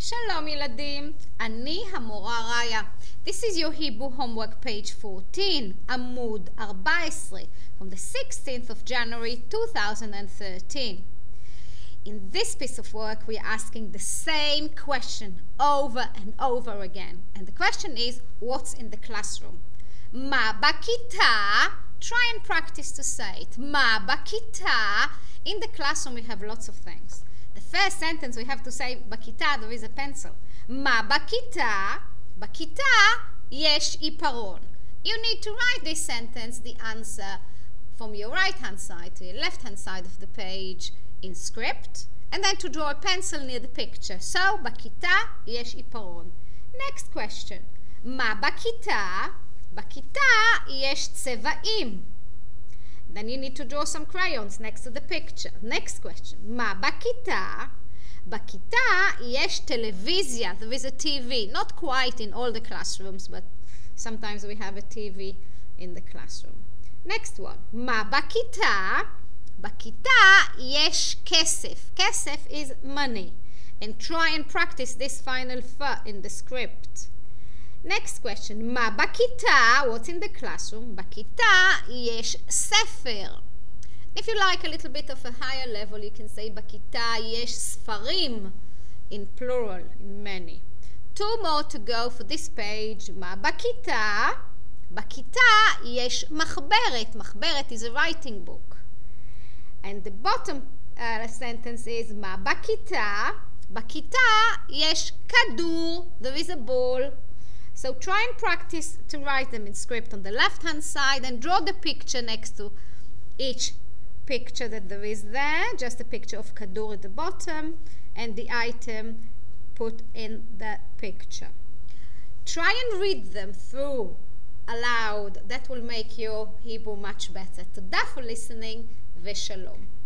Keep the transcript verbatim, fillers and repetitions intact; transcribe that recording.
שלום ילדים, אני המורה ראיה. This is your Hebrew homework page fourteen, עמוד ארבע עשרה, from the sixteenth of January two thousand thirteen. In this piece of work we are asking the same question over and over again. And the question is, what's in the classroom? מה בכיתה? Try and practice to say it. מה בכיתה? In the classroom we have lots of things. The first sentence we have to say, בכיתה, there is a pencil. מה בכיתה? בכיתה יש עיפרון. You need to write this sentence, the answer, from your right hand side to your left hand side of the page in script, and then to draw a pencil near the picture. So, בכיתה יש עיפרון. Next question. מה בכיתה? בכיתה יש צבעים. Then you need to draw some crayons next to the picture. Next question. מה בכיתה? בכיתה יש טלוויזיה. There is a T V. Not quite in all the classrooms, but sometimes we have a T V in the classroom. Next one. מה בכיתה? בכיתה יש כסף. כסף is money. And try and practice this final f in the script. Next question. מה בכיתה? What's in the classroom? בכיתה יש ספר. If you like a little bit of a higher level, you can say בכיתה יש ספרים, in plural, in many. Two more to go for this page. מה בכיתה? בכיתה יש מחברת. מחברת is a writing book. And the bottom uh, sentence is מה בכיתה? בכיתה יש כדור. There is a ball. So try and practice to write them in script on the left hand side and draw the picture next to each picture that there is there. Just a picture of kadur at the bottom and the item put in the picture. Try and read them through aloud. That will make your Hebrew much better. תודה for listening ושלום.